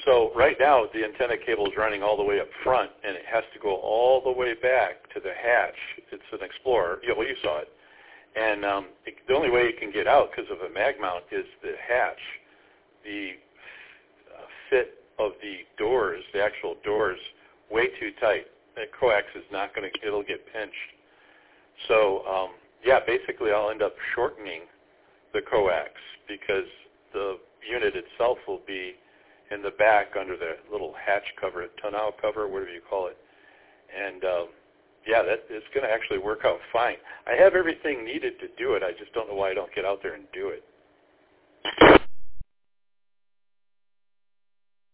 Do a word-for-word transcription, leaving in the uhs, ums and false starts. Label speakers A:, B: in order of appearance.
A: So right now the antenna cable is running all the way up front, and it has to go all the way back to the hatch. It's an Explorer. Yeah, well, you saw it. And um, it, the only way it can get out because of a mag mount is the hatch. The uh, fit of the doors, the actual doors, way too tight. The coax is not going to, it'll get pinched. So, um, yeah, basically I'll end up shortening the coax because the unit itself will be in the back under the little hatch cover, tonneau cover, whatever you call it. And, um, yeah, that it's going to actually work out fine. I have everything needed to do it. I just don't know why I don't get out there and do it.